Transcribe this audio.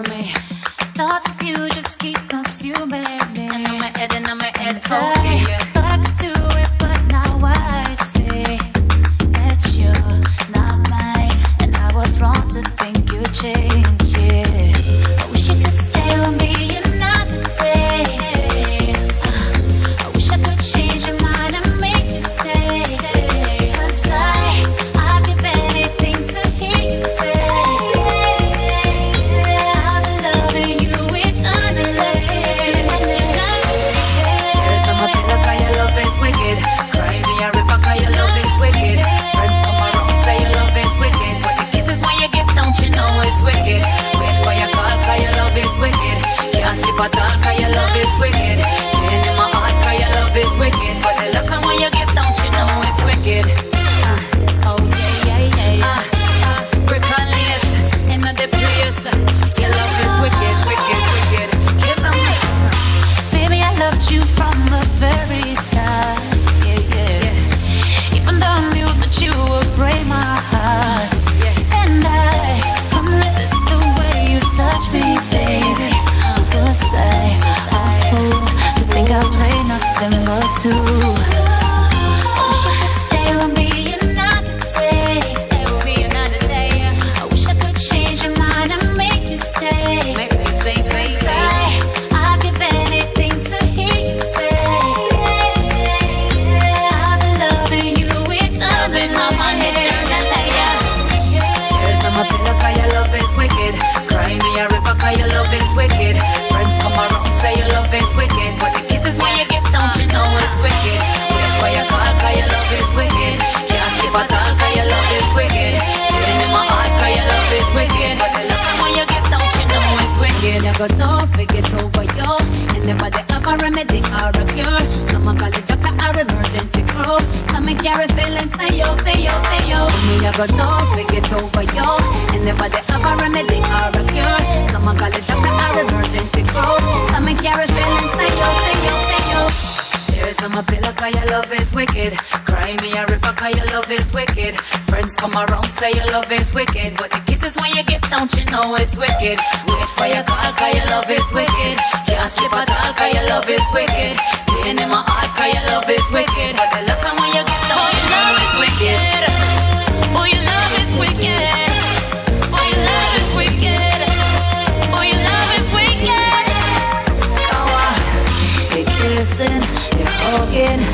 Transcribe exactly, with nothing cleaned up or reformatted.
of me. Thoughts of you just keep consuming me. And on my head, and on my head, oh yeah. Thought I could do it, but now I see that you're not mine. And I was wrong to think you changed, yeah. I wish you could stay with me another day. uh, I wish I could change your mind and make you stay. Cause I, I'd give anything to hear you say I've been loving you eternally. Tears on my pillow 'cause your love is wicked. Cry me a river 'cause your love is wicked. Friends come around say your love is wicked, but the kisses when you give, don't you know it's wicked. Wait for your call 'cause your love is wicked. Can't sleep at all 'cause your love is wicked. Pain in my heart 'cause your love is wicked, but the love when you give, don't you know it's wicked. Uh, oh yeah, yeah, yeah, yeah. Uh, uh, brick and lace in the place. Your love is wicked, wicked, wicked. Give them. Baby, I loved you from the very start. Yeah, yeah, yeah. Even though I knew that you would break my heart. Yeah. And I couldn't resist the way you touch me, baby. Cause I was fooled to think I played nothing but two. I wish you could stay with me another day. Stay with me another day. I wish I could change your mind and make you stay. Make me stay, cause I, I'd give anything to hear you say I've been loving you eternally. Tears on my pillow 'cause your love is wicked. Cry me a river 'cause your love is wicked. Friends come around say your love is wicked, but the kisses when you give, don't you know it's wicked. Wait for your call 'cause your love is wicked. Can't sleep at all 'cause your love is wicked. Pain in my heart 'cause your love is wicked, but the love when you give, don't you know it's wicked. You got to forget over you, and never they have a remedy or a cure. Someone call it doctor or emergency crew. Come and carry feelings, say yo, say yo, say yo. Me I got to forget over you, and never they have a remedy or a cure. Someone call it doctor or emergency crew. Come and carry feelings, say yo, say yo, say yo. Tears on my pillow 'cause your love is wicked. Cry me a river 'cause your love is wicked. Friends come around say your love is wicked, but the kisses when you give, don't you know it's wicked. Wait for your call 'cause your love is wicked. Can't sleep at all 'cause your love is wicked. Pain in my heart 'cause your love is wicked, but the love when you give, don't you know it's wicked. Oh, your love is wicked. Oh, your love is wicked. Oh, your love is wicked. Oh, uh, you're kissing, you're hugging.